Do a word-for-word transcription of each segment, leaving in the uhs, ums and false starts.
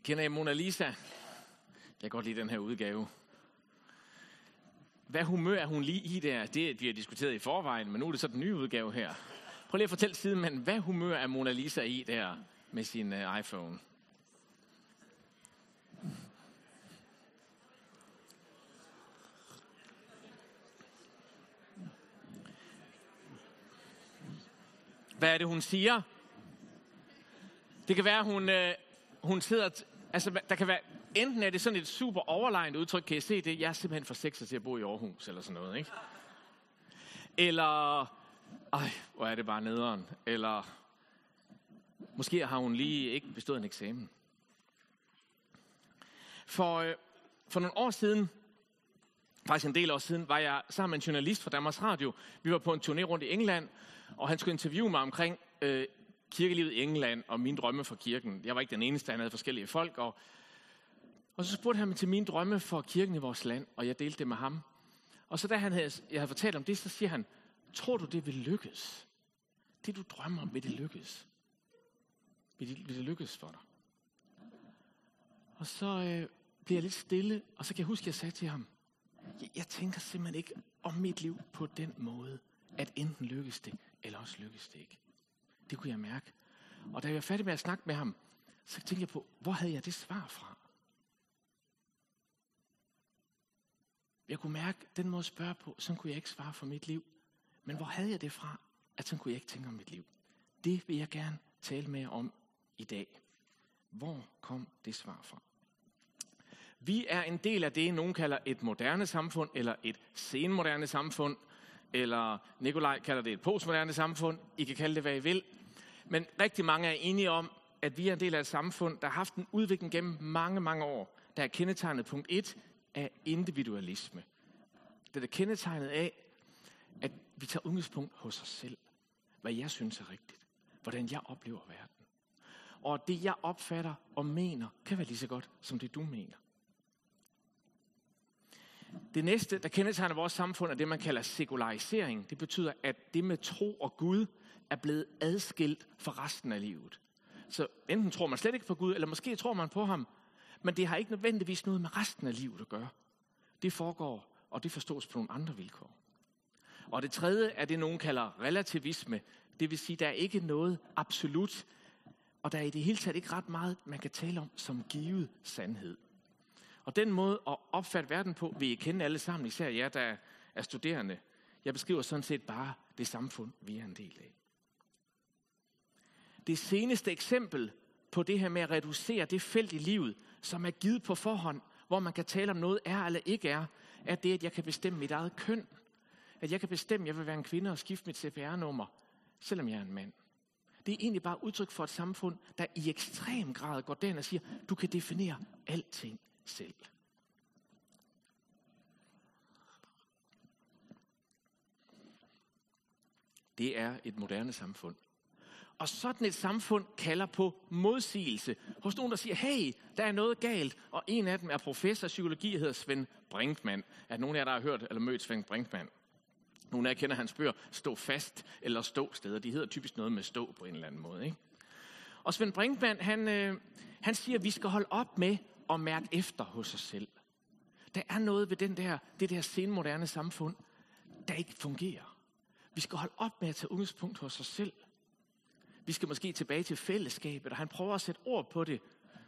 Kender I Mona Lisa? Jeg kan godt lide den her udgave. Hvad humør er hun lige i der? Det vi har diskuteret i forvejen, men nu er det så den nye udgave her. Prøv lige at fortælle sidemanden, hvad humør er Mona Lisa i der med sin uh, iPhone? Hvad er det, hun siger? Det kan være, hun, øh, hun sidder... T- altså, der kan være... Enten er det sådan et super overlegnet udtryk, kan I se det? Jeg er simpelthen for sexet til at bo i Aarhus, eller sådan noget, ikke? Eller... Ej, hvor er det bare nederen. Eller... Måske har hun lige ikke bestået en eksamen. For, øh, for nogle år siden, faktisk en del år siden, var jeg sammen med en journalist fra Danmarks Radio. Vi var på en turné rundt i England, og han skulle interviewe mig omkring øh, kirkelivet i England og mine drømme for kirken. Jeg var ikke den eneste, han havde forskellige folk. Og, og så spurgte han mig til mine drømme for kirken i vores land, og jeg delte det med ham. Og så da han havde, jeg havde fortalt om det, så siger han, tror du, det vil lykkes? Det, du drømmer om, vil det lykkes? Vil det, vil det lykkes for dig? Og så øh, bliver jeg lidt stille, og så kan jeg huske, at jeg sagde til ham, jeg, jeg tænker simpelthen ikke om mit liv på den måde, at enten lykkes det, eller også lykkes det ikke. Det kunne jeg mærke. Og da jeg var færdig med at snakke med ham, så tænkte jeg på, hvor havde jeg det svar fra? Jeg kunne mærke, den måde at spørge på, sådan kunne jeg ikke svare for mit liv. Men hvor havde jeg det fra, at sådan kunne jeg ikke tænke om mit liv? Det vil jeg gerne tale med jer om i dag. Hvor kom det svar fra? Vi er en del af det, nogen kalder et moderne samfund, eller et senmoderne samfund, eller Nikolaj kalder det et postmoderne samfund. I kan kalde det, hvad I vil. Men rigtig mange er enige om, at vi er en del af et samfund, der har haft en udvikling gennem mange, mange år. Der er kendetegnet punkt et af individualisme. Det er kendetegnet af, at vi tager udgangspunkt hos os selv. Hvad jeg synes er rigtigt. Hvordan jeg oplever verden. Og det, jeg opfatter og mener, kan være lige så godt, som det du mener. Det næste, der kendetegner vores samfund, er det, man kalder sekularisering. Det betyder, at det med tro og Gud er blevet adskilt fra resten af livet. Så enten tror man slet ikke på Gud, eller måske tror man på ham, men det har ikke nødvendigvis noget med resten af livet at gøre. Det foregår, og det forstås på nogle andre vilkår. Og det tredje er det, nogen kalder relativisme. Det vil sige, at der er ikke noget absolut, og der er i det hele taget ikke ret meget, man kan tale om som givet sandhed. Og den måde at opfatte verden på, vil I kende alle sammen, især jer, der er studerende. Jeg beskriver sådan set bare det samfund, vi er en del af. Det seneste eksempel på det her med at reducere det felt i livet, som er givet på forhånd, hvor man kan tale om noget er eller ikke er, er det, at jeg kan bestemme mit eget køn. At jeg kan bestemme, at jeg vil være en kvinde og skifte mit C P R-nummer, selvom jeg er en mand. Det er egentlig bare udtryk for et samfund, der i ekstrem grad går den og siger, du kan definere alting selv. Det er et moderne samfund. Og sådan et samfund kalder på modsigelse. Hos nogen, der siger, hey, der er noget galt. Og en af dem er professor i psykologi, hedder Svend Brinkmann. Er nogen af jer, der har hørt eller mødt Svend Brinkmann? Nogle af jer kender hans bøger, Stå fast eller Stå steder. De hedder typisk noget med stå på en eller anden måde. Ikke? Og Svend Brinkmann, han, øh, han siger, at vi skal holde op med at mærke efter hos os selv. Der er noget ved den der, det der senmoderne samfund, der ikke fungerer. Vi skal holde op med at tage udgangspunkt hos os selv. Vi skal måske tilbage til fællesskabet, og han prøver at sætte ord på det.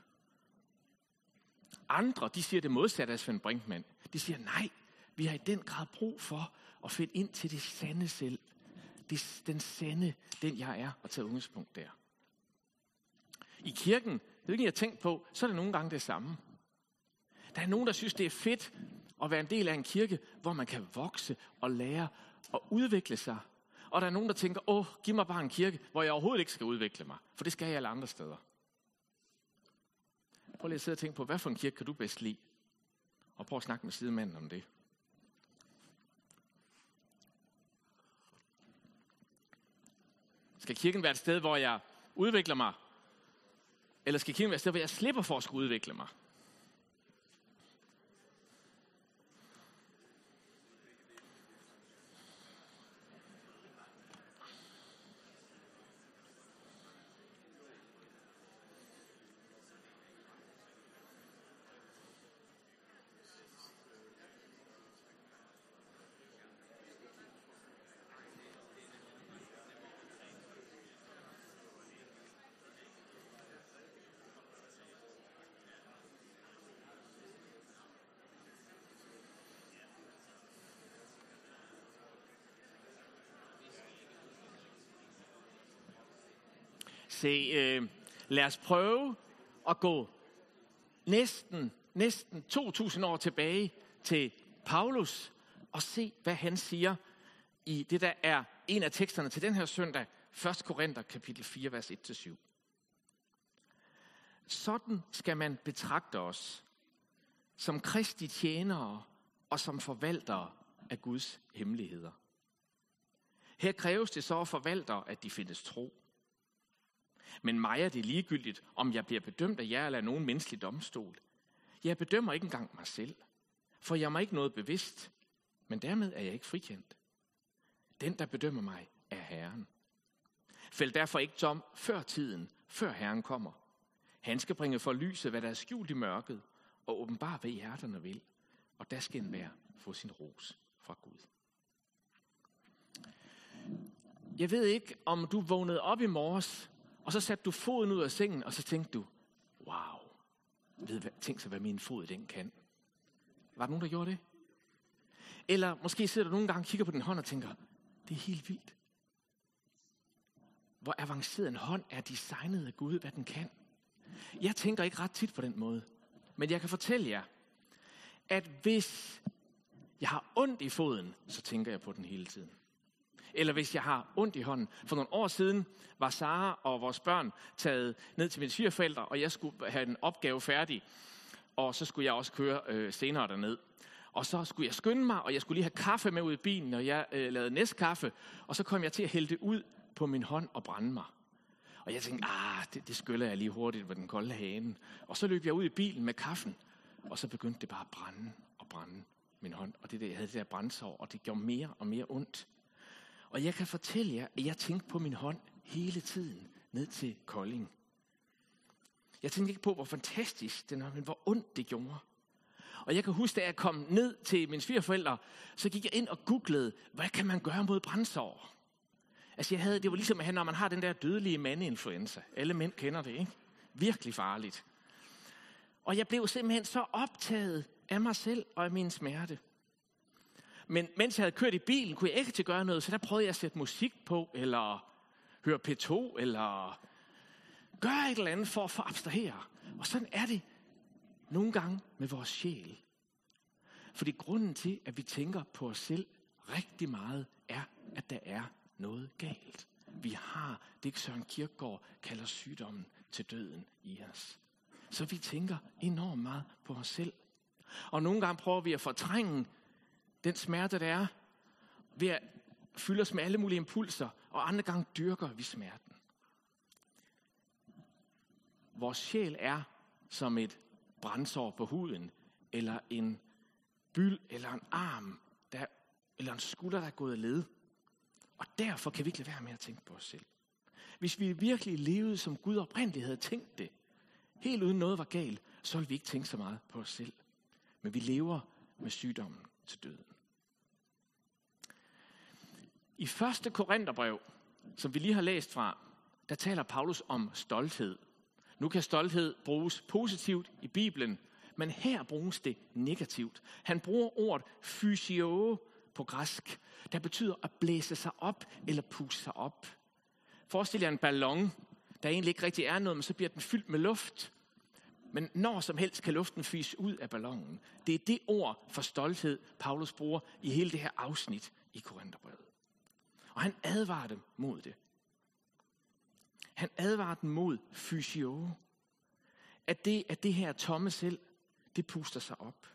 Andre, de siger det modsatte af Svend Brinkmann. De siger, nej, vi har i den grad brug for at finde ind til det sande selv. Det, den sande, den jeg er, og tage udgangspunkt der. I kirken, det er ikke, jeg har tænkt på, så er det nogle gange det samme. Der er nogen, der synes, det er fedt at være en del af en kirke, hvor man kan vokse og lære og udvikle sig. Og der er nogen, der tænker, åh, giv mig bare en kirke, hvor jeg overhovedet ikke skal udvikle mig. For det skal jeg alle andre steder. Prøv lige at sidde og tænke på, hvad for en kirke kan du bedst lide? Og prøv at snakke med sidemanden om det. Skal kirken være et sted, hvor jeg udvikler mig? Eller skal kirken være et sted, hvor jeg slipper for at skulle udvikle mig? Se, øh, lad os prøve at gå næsten, næsten to tusind år tilbage til Paulus og se, hvad han siger i det, der er en af teksterne til den her søndag, første Korinther kapitel fire, vers et til syv. Sådan skal man betragte os som Kristi tjenere og som forvaltere af Guds hemmeligheder. Her kræves det så at forvaltere, at de findes tro. Men mig er det ligegyldigt, om jeg bliver bedømt af jer eller af nogen menneskelig domstol. Jeg bedømmer ikke engang mig selv, for jeg er mig ikke noget bevidst, men dermed er jeg ikke frikendt. Den, der bedømmer mig, er Herren. Fæld derfor ikke dom før tiden, før Herren kommer. Han skal bringe for lyset, hvad der er skjult i mørket, og åbenbare, hvad hjerterne vil. Og der skal enhver få sin ros fra Gud. Jeg ved ikke, om du vågnede op i morges, og så satte du foden ud af sengen, og så tænkte du, wow, ved, tænk så, hvad min fod den kan. Var der nogen, der gjorde det? Eller måske sidder du nogle gange og kigger på din hånd og tænker, det er helt vildt. Hvor avanceret en hånd er designet af Gud, hvad den kan. Jeg tænker ikke ret tit på den måde. Men jeg kan fortælle jer, at hvis jeg har ondt i foden, så tænker jeg på den hele tiden. Eller hvis jeg har ondt i hånden. For nogle år siden var Sara og vores børn taget ned til mine svigerforældre, og jeg skulle have en opgave færdig. Og så skulle jeg også køre øh, senere derned. Og så skulle jeg skynde mig, og jeg skulle lige have kaffe med ud i bilen, og jeg øh, lavede næstkaffe. Og så kom jeg til at hælde det ud på min hånd og brænde mig. Og jeg tænkte, ah, det, det skyller jeg lige hurtigt med den kolde hane. Og så løb jeg ud i bilen med kaffen, og så begyndte det bare at brænde og brænde min hånd. Og det der, jeg havde det der brændsår, og det gjorde mere og mere ondt. Og jeg kan fortælle jer, at jeg tænkte på min hånd hele tiden ned til Kolding. Jeg tænkte ikke på, hvor fantastisk den var, men hvor ondt det gjorde. Og jeg kan huske, da jeg kom ned til mine svigerforældre, så gik jeg ind og googlede, hvad kan man gøre mod brændsår? Altså jeg havde, det var ligesom, når man har den der dødelige mandeinfluenza. Alle mænd kender det, ikke? Virkelig farligt. Og jeg blev simpelthen så optaget af mig selv og af min smerte. Men mens jeg havde kørt i bilen, kunne jeg ikke til gøre noget, så der prøvede jeg at sætte musik på, eller høre P to, eller gøre et eller andet for at få abstrahere. Og sådan er det nogle gange med vores sjæl. Fordi grunden til, at vi tænker på os selv rigtig meget, er, at der er noget galt. Vi har det, Søren Kierkegaard kalder sygdommen til døden i os. Så vi tænker enormt meget på os selv. Og nogle gange prøver vi at fortrænge den smerte, der er, ved at fylde os med alle mulige impulser, og andre gange dyrker vi smerten. Vores sjæl er som et brændsår på huden, eller en byld, eller en arm, der, eller en skulder, der er gået af led. Og derfor kan vi ikke lade være med at tænke på os selv. Hvis vi virkelig levede, som Gud oprindeligt havde tænkt det, helt uden noget var galt, så ville vi ikke tænke så meget på os selv. Men vi lever med sygdommen til døden. I første Korintherbrev, som vi lige har læst fra, der taler Paulus om stolthed. Nu kan stolthed bruges positivt i Bibelen, men her bruges det negativt. Han bruger ordet physio på græsk, der betyder at blæse sig op eller puste sig op. Forestil jer en ballon, der egentlig ikke rigtig er noget, men så bliver den fyldt med luft. Men når som helst kan luften fyse ud af ballonen. Det er det ord for stolthed, Paulus bruger i hele det her afsnit i Korintherbrevet. Og han advarer dem mod det. Han advarer dem mod physio. At det, at det her tomme selv, det puster sig op.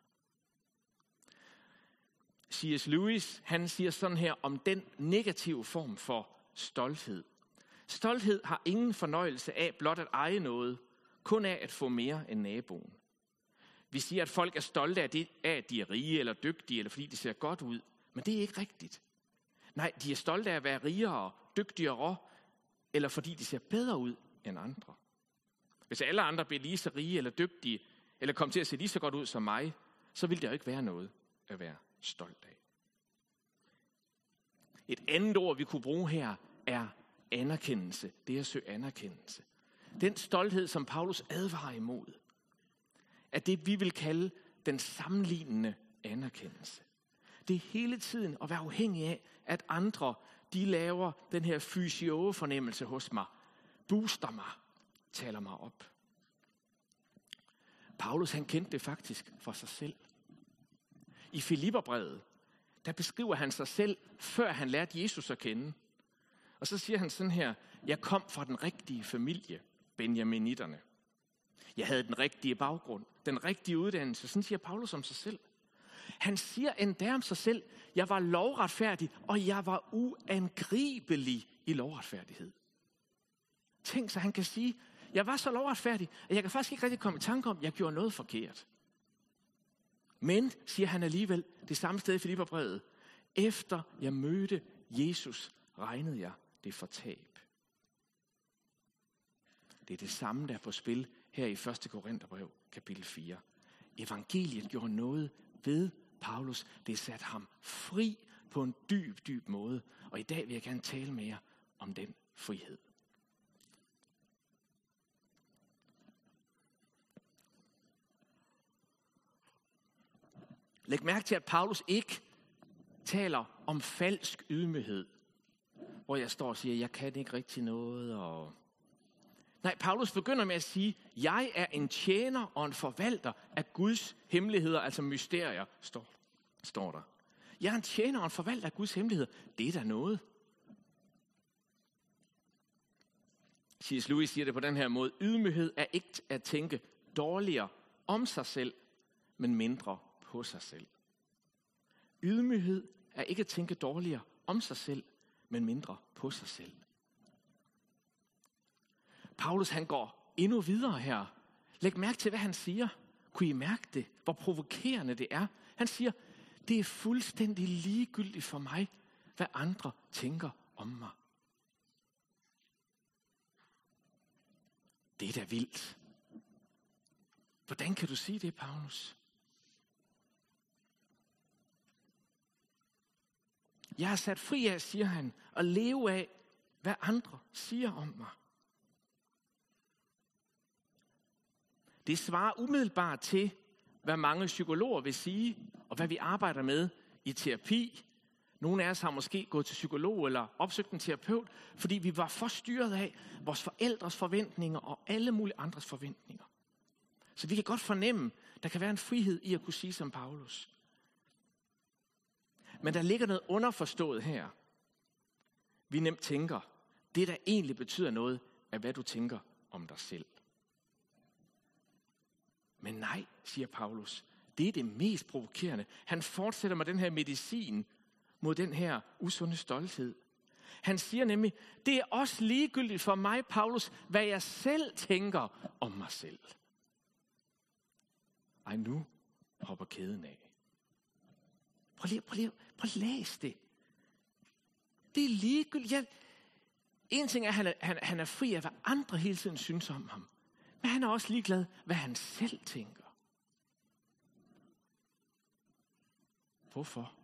C S Lewis, han siger sådan her om den negative form for stolthed. Stolthed har ingen fornøjelse af blot at eje noget, kun af at få mere end naboen. Vi siger, at folk er stolte af, det, af, at de er rige eller dygtige, eller fordi de ser godt ud. Men det er ikke rigtigt. Nej, de er stolte af at være rigere, dygtigere, eller fordi de ser bedre ud end andre. Hvis alle andre bliver lige så rige eller dygtige, eller kommer til at se lige så godt ud som mig, så vil der jo ikke være noget at være stolt af. Et andet ord, vi kunne bruge her, er anerkendelse. Det er at søge anerkendelse. Den stolthed, som Paulus advarer imod, er det, vi vil kalde den sammenlignende anerkendelse. Det er hele tiden at være afhængig af, at andre, de laver den her physio-fornemmelse hos mig booster mig, taler mig op. Paulus, han kendte det faktisk for sig selv. I Filipperbrevet, der beskriver han sig selv, før han lærte Jesus at kende. Og så siger han sådan her: jeg kom fra den rigtige familie, benjaminitterne. Jeg havde den rigtige baggrund, den rigtige uddannelse. Sådan siger Paulus om sig selv. Han siger endda om sig selv: jeg var lovretfærdig, og jeg var uangribelig i lovretfærdighed. Tænk så, han kan sige: jeg var så lovretfærdig, at jeg kan faktisk ikke rigtig komme i tanke om, at jeg gjorde noget forkert. Men, siger han alligevel, det samme sted i Filipperbrevet: efter jeg mødte Jesus, regnede jeg det for tab. Det er det samme, der er på spil her i første Korintherbrev, kapitel fire. Evangeliet gjorde noget ved Paulus. Det satte ham fri på en dyb, dyb måde. Og i dag vil jeg gerne tale med jer om den frihed. Læg mærke til, at Paulus ikke taler om falsk ydmyghed, hvor jeg står og siger, jeg kan ikke rigtig noget. Og... Nej, Paulus begynder med at sige, jeg er en tjener og en forvalter af Guds hemmeligheder, altså mysterier, står, står der. Jeg er en tjener og en forvalter af Guds hemmeligheder. Det er da noget. C S Lewis siger det på den her måde: ydmyghed er ikke at tænke dårligere om sig selv, men mindre på sig selv. Ydmyghed er ikke at tænke dårligere om sig selv, men mindre på sig selv. Paulus, han går endnu videre her. Læg mærke til, hvad han siger. Kunne I mærke det? Hvor provokerende det er. Han siger, det er fuldstændig ligegyldigt for mig, hvad andre tænker om mig. Det er da vildt. Hvordan kan du sige det, Paulus? Jeg er sat fri af, siger han, at leve af, hvad andre siger om mig. Det svarer umiddelbart til, hvad mange psykologer vil sige, og hvad vi arbejder med i terapi. Nogle af os har måske gået til psykolog eller opsøgt en terapeut, fordi vi var forstyrret af vores forældres forventninger og alle mulige andres forventninger. Så vi kan godt fornemme, der kan være en frihed i at kunne sige som Paulus. Men der ligger noget underforstået her. Vi nemt tænker, det der egentlig betyder noget, er hvad du tænker om dig selv. Men nej, siger Paulus, det er det mest provokerende. Han fortsætter med den her medicin mod den her usunde stolthed. Han siger nemlig, det er også ligegyldigt for mig, Paulus, hvad jeg selv tænker om mig selv. Ej, nu hopper kæden af. Prøv lige, prøv lige, prøv lige at læse det. Det er ligegyldigt. Ja, en ting er, at han er, han, han er fri af, hvad andre hele tiden synes om ham. Men han er også ligeglad, hvad han selv tænker. Hvorfor?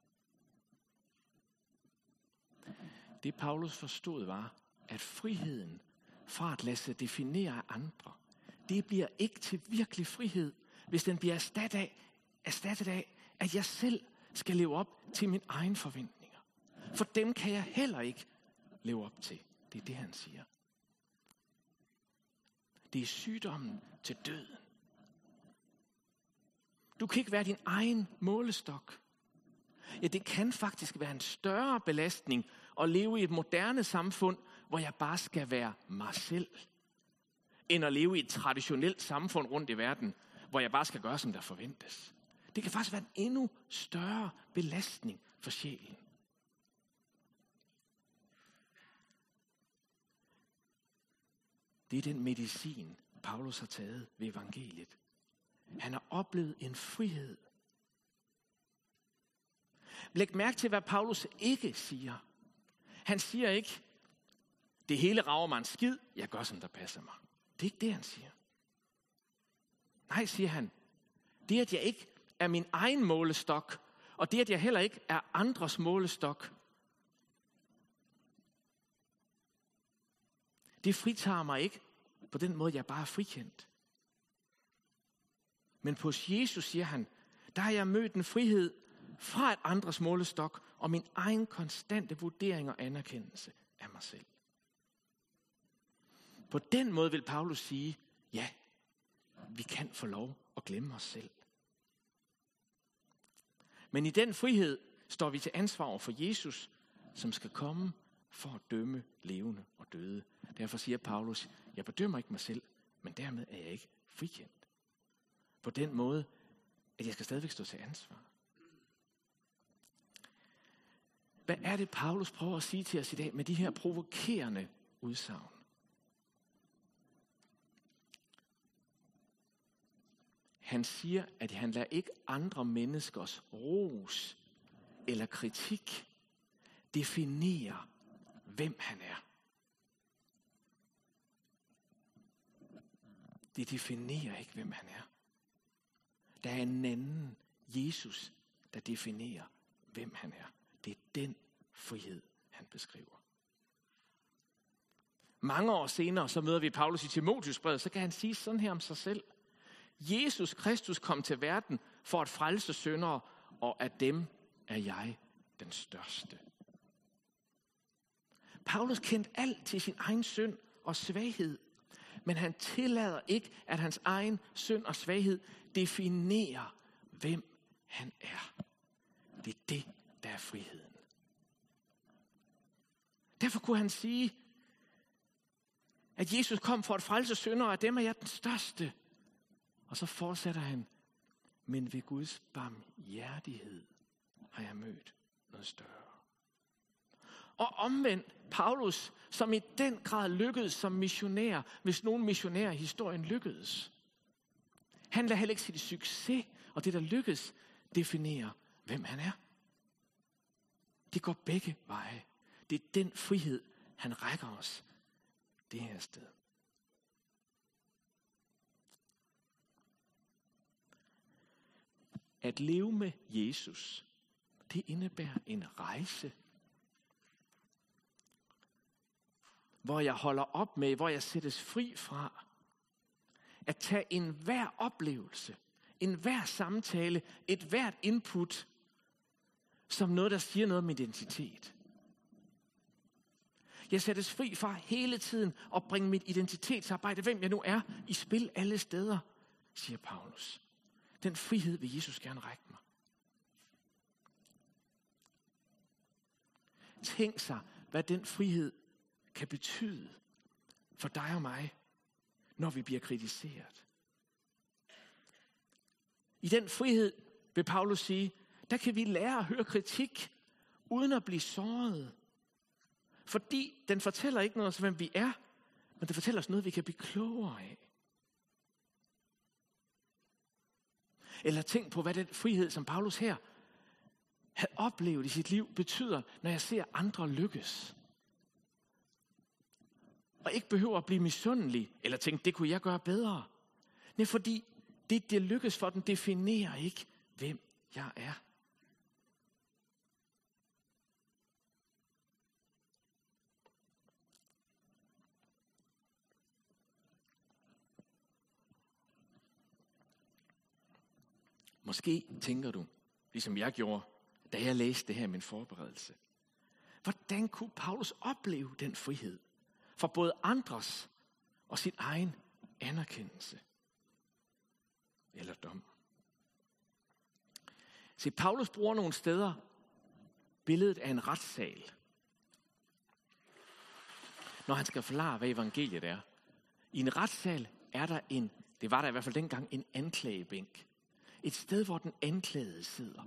Det Paulus forstod var, at friheden fra at lade sig definere af andre, det bliver ikke til virkelig frihed, hvis den bliver erstattet af, erstattet af, at jeg selv skal leve op til mine egne forventninger. For dem kan jeg heller ikke leve op til. Det er det, han siger. Det er sygdommen til døden. Du kan ikke være din egen målestok. Ja, det kan faktisk være en større belastning at leve i et moderne samfund, hvor jeg bare skal være mig selv, end at leve i et traditionelt samfund rundt i verden, hvor jeg bare skal gøre, som der forventes. Det kan faktisk være en endnu større belastning for sjælen. Det er den medicin, Paulus har taget ved evangeliet. Han har oplevet en frihed. Læg mærke til, hvad Paulus ikke siger. Han siger ikke, det hele rager mig en skid, jeg gør, som der passer mig. Det er ikke det, han siger. Nej, siger han, det at jeg ikke er min egen målestok, og det at jeg heller ikke er andres målestok, det fritager mig ikke på den måde, jeg bare er frikendt. Men på Jesus, siger han, der har jeg mødt en frihed fra et andres målestok og min egen konstante vurdering og anerkendelse af mig selv. På den måde vil Paulus sige, ja, vi kan få lov at glemme os selv. Men i den frihed står vi til ansvar over for Jesus, som skal komme for at dømme levende og døde. Derfor siger Paulus, jeg bedømmer ikke mig selv, men dermed er jeg ikke frikendt. På den måde, at jeg skal stadigvæk stå til ansvar. Hvad er det, Paulus prøver at sige til os i dag med de her provokerende udsagn? Han siger, at han lader ikke andre menneskers ros eller kritik definere, hvem han er. Det definerer ikke, hvem han er. Der er en anden, Jesus, der definerer, hvem han er. Det er den frihed, han beskriver. Mange år senere, så møder vi Paulus i Timotheusbrevet, så kan han sige sådan her om sig selv. Jesus Kristus kom til verden for at frelse syndere, og af dem er jeg den største. Paulus kendte alt til sin egen synd og svaghed, men han tillader ikke, at hans egen synd og svaghed definerer, hvem han er. Det er det, der er friheden. Derfor kunne han sige, at Jesus kom for at frelse syndere, og af dem er jeg den største. Og så fortsætter han, men ved Guds barmhjertighed har jeg mødt noget større. Og omvendt, Paulus, som i den grad lykkedes som missionær, hvis nogen missionær i historien lykkedes. Han lader heller ikke sit succes, og det der lykkedes, definere, hvem han er. Det går begge veje. Det er den frihed, han rækker os det her sted. At leve med Jesus, det indebærer en rejse, hvor jeg holder op med, hvor jeg sættes fri fra, at tage enhver oplevelse, enhver samtale, et hvert input, som noget, der siger noget om identitet. Jeg sættes fri fra hele tiden at bringe mit identitetsarbejde, hvem jeg nu er, i spil alle steder, siger Paulus. Den frihed vil Jesus gerne række mig. Tænk sig, hvad den frihed kan betyde for dig og mig, når vi bliver kritiseret. I den frihed, vil Paulus sige, der kan vi lære at høre kritik, uden at blive såret. Fordi den fortæller ikke noget om, hvem vi er, men den fortæller os noget, vi kan blive klogere af. Eller tænk på, hvad den frihed, som Paulus her havde oplevet i sit liv, betyder, når jeg ser andre lykkes. Og ikke behøver at blive misundelig, eller tænke, det kunne jeg gøre bedre. Nej, fordi det, det lykkes for den, definerer ikke, hvem jeg er. Måske tænker du, ligesom jeg gjorde, da jeg læste det her i min forberedelse. Hvordan kunne Paulus opleve den frihed? For både andres og sin egen anerkendelse eller dom. Se, Paulus bruger nogle steder billedet af en retssal, når han skal forklare, hvad evangeliet er. I en retssal er der en, det var der i hvert fald dengang, en anklagebænk. Et sted, hvor den anklagede sidder.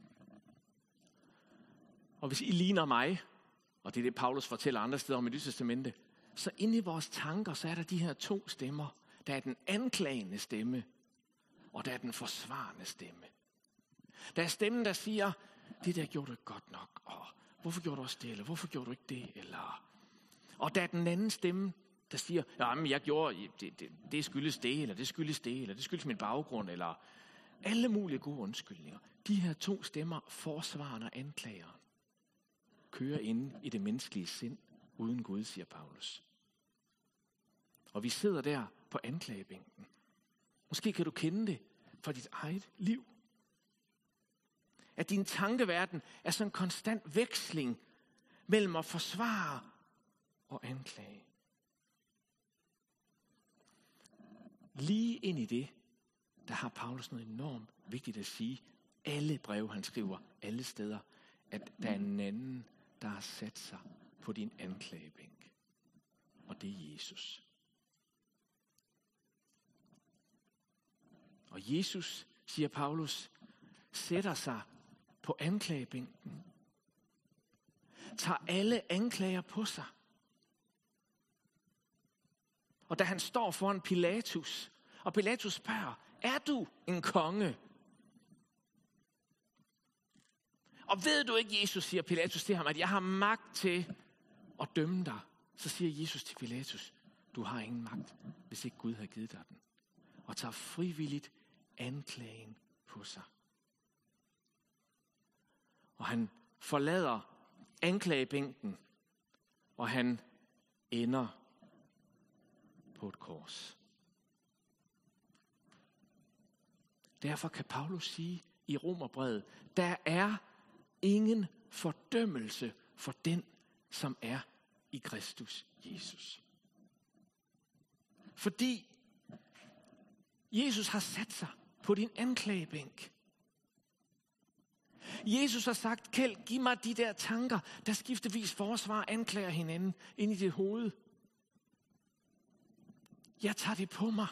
Og hvis I ligner mig, og det er det, Paulus fortæller andre steder om i Det Nye Testamente, så inde i vores tanker, så er der de her to stemmer. Der er den anklagende stemme, og der er den forsvarende stemme. Der er stemmen, der siger, det der gjorde du ikke godt nok, og hvorfor gjorde du også det, eller hvorfor gjorde du ikke det, eller... Og der er den anden stemme, der siger, ja, men jeg gjorde, det, det, det skyldes det, eller det skyldes det, eller det skyldes min baggrund, eller alle mulige gode undskyldninger. De her to stemmer, forsvaren og anklageren, kører inde i det menneskelige sind, uden Gud, siger Paulus. Og vi sidder der på anklagebænken. Måske kan du kende det fra dit eget liv. At din tankeverden er sådan en konstant veksling mellem at forsvare og anklage. lige ind i det, der har Paulus noget enormt vigtigt at sige. Alle breve, han skriver, alle steder, at der er en anden, der har sat sig på din anklagebænk. Og det er Jesus. Og Jesus, siger Paulus, sætter sig på anklagebænken. Tager alle anklager på sig. Og da han står foran Pilatus, og Pilatus spørger, er du en konge? Og ved du ikke, Jesus, siger Pilatus til ham, at jeg har magt til at dømme dig. Så siger Jesus til Pilatus, du har ingen magt, hvis ikke Gud har givet dig den. Og tager frivilligt anklagen på sig. Og han forlader anklagebænken, og han ender på et kors. Derfor kan Paulus sige i Romerbrevet, der er ingen fordømmelse for den, som er i Kristus Jesus. Fordi Jesus har sat sig på din anklagebænk. Jesus har sagt, Kjeld, giv mig de der tanker, der skiftevis forsvar anklager hinanden ind i dit hoved. Jeg tager det på mig.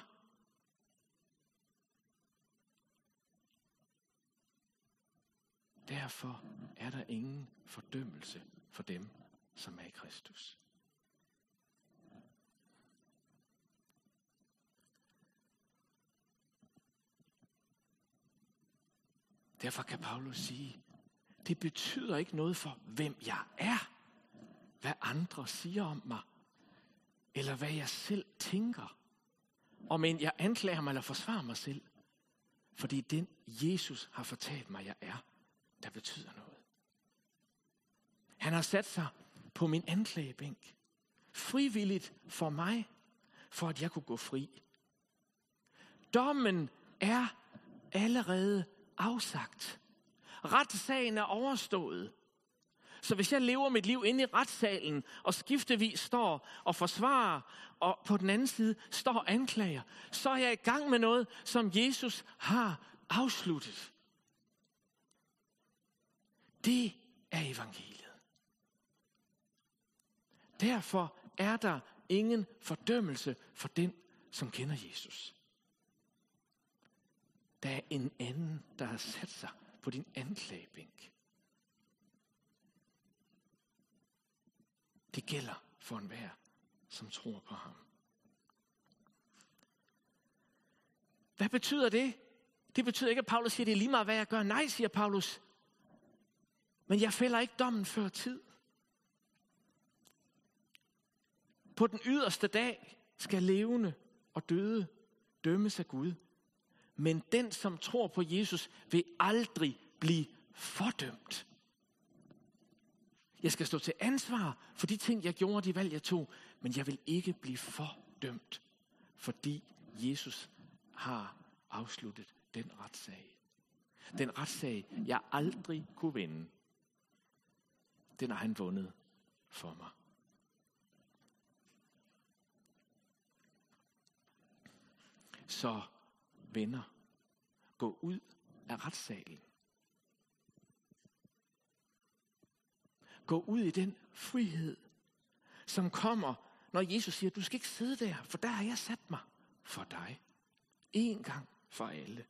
Derfor er der ingen fordømmelse for dem, som er i Kristus. Derfor kan Paulus sige, det betyder ikke noget for, hvem jeg er, hvad andre siger om mig, eller hvad jeg selv tænker, om end jeg anklager mig eller forsvarer mig selv. Fordi den Jesus har fortalt mig, jeg er, der betyder noget. Han har sat sig på min anklagebænk, frivilligt for mig, for at jeg kunne gå fri. Dommen er allerede afsagt. Retssagen er overstået. Så hvis jeg lever mit liv inde i retssalen, og skiftevis står og forsvarer, og på den anden side står anklager, så er jeg i gang med noget, som Jesus har afsluttet. Det er evangeliet. Derfor er der ingen fordømmelse for den, som kender Jesus. Der er en anden, der har sat sig på din anklagebænk. Det gælder for enhver, som tror på ham. Hvad betyder det? Det betyder ikke, at Paulus siger, det er lige meget, hvad jeg gør. Nej, siger Paulus. Men jeg fælder ikke dommen før tid. På den yderste dag skal levende og døde dømmes af Gud. Men den, som tror på Jesus, vil aldrig blive fordømt. Jeg skal stå til ansvar for de ting, jeg gjorde, de valg, jeg tog. Men jeg vil ikke blive fordømt, fordi Jesus har afsluttet den retssag. Den retssag, jeg aldrig kunne vinde. Den har han vundet for mig. Så venner, gå ud af retssalen. Gå ud i den frihed, som kommer, når Jesus siger, du skal ikke sidde der, for der har jeg sat mig for dig. En gang for alle.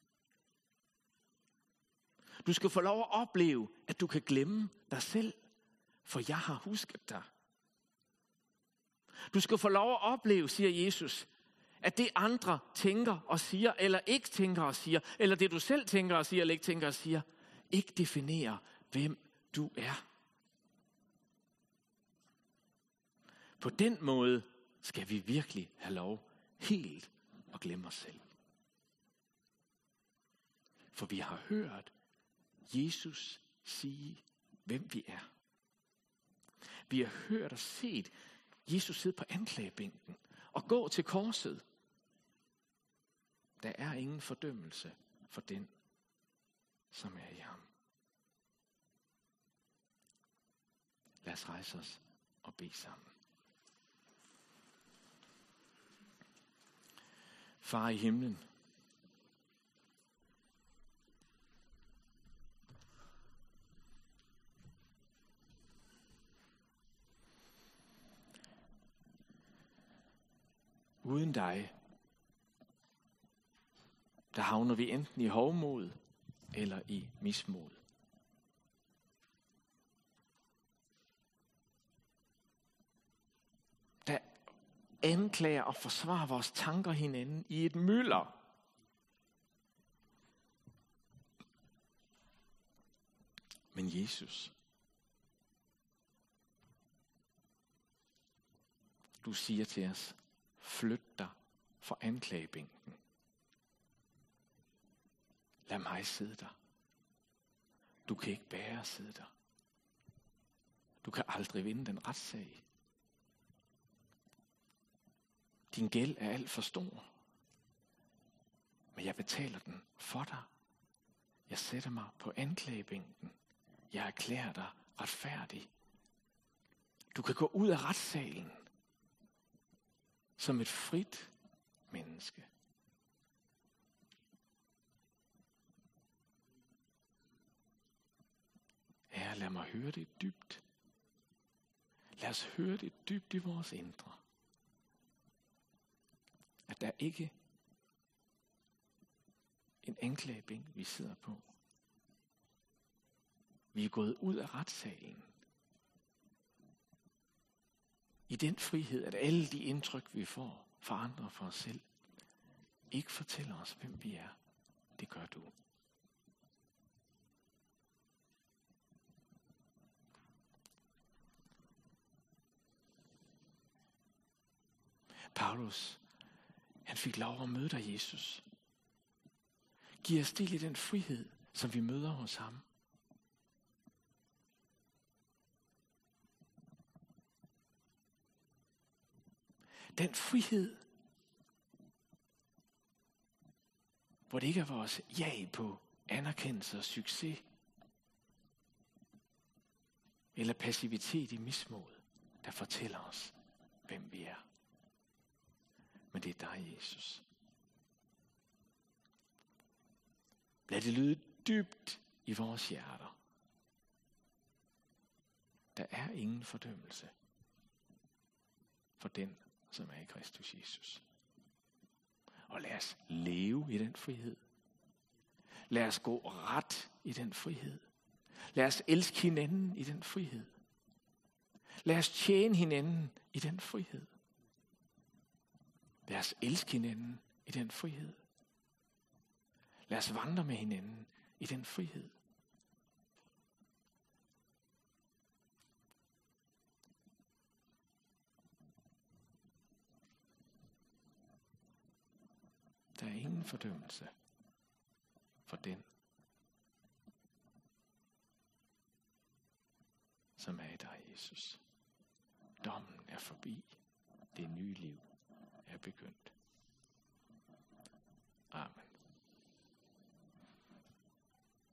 Du skal få lov at opleve, at du kan glemme dig selv, for jeg har husket dig. Du skal få lov at opleve, siger Jesus, at det andre tænker og siger, eller ikke tænker og siger, eller det du selv tænker og siger, eller ikke tænker og siger, ikke definerer, hvem du er. På den måde skal vi virkelig have lov helt at glemme os selv. For vi har hørt Jesus sige, hvem vi er. Vi har hørt og set Jesus sidde på anklagebænken og gå til korset. Der er ingen fordømmelse for den, som er i ham. Lad os rejse os og bede sammen. Far i himlen, uden dig, der havner vi enten i hovmod eller i mismod. Der anklager og forsvarer vores tanker hinanden i et mylder. Men Jesus, du siger til os, flyt dig fra anklagebænken. Lad mig sidde der. Du kan ikke bære at sidde der. Du kan aldrig vinde den retssag. Din gæld er alt for stor. Men jeg betaler den for dig. Jeg sætter mig på anklagebænken. Jeg erklærer dig retfærdig. Du kan gå ud af retssalen som et frit menneske. Herre, lad mig høre det dybt. Lad os høre det dybt i vores indre. At der ikke en anklagebænk, vi sidder på. Vi er gået ud af retssalen. I den frihed, at alle de indtryk, vi får fra andre og for os selv, ikke fortæller os, hvem vi er. Det gør du. Paulus, han fik lov at møde dig, Jesus. Giv os del i den frihed, som vi møder hos ham. Den frihed, hvor det ikke er vores jag på anerkendelse og succes, eller passivitet i mismod, der fortæller os, hvem vi er. Men det er dig, Jesus. Lad det lyde dybt i vores hjerter. Der er ingen fordømmelse for den, som er i Kristus Jesus. Og lad os leve i den frihed. Lad os gå ret i den frihed. Lad os elske hinanden i den frihed. Lad os tjene hinanden i den frihed. Lad os elske hinanden i den frihed. Lad os vandre med hinanden i den frihed. Der er ingen fordømmelse for den, som er i dig, Jesus. Dommen er forbi. Det nye liv er begyndt.